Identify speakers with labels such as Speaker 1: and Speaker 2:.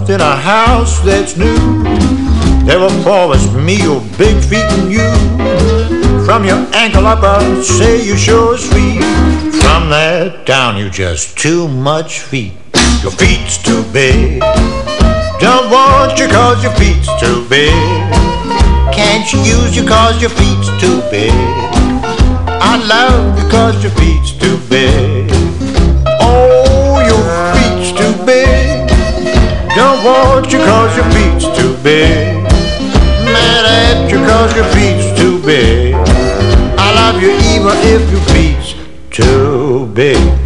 Speaker 1: loved in a house that's new. Never promised me your big feet and you. From your ankle up, I'd say you're sure sweet. From there down, you just too much feet. Your feet's too big. Don't want you cause your feet's too big. Can't you use you cause your feet's too big. I love you cause your feet's too big. Oh, your feet's too big. Don't want you cause your feet's too big. Mad at you cause your feet's too big. I love you even if your feet's too big.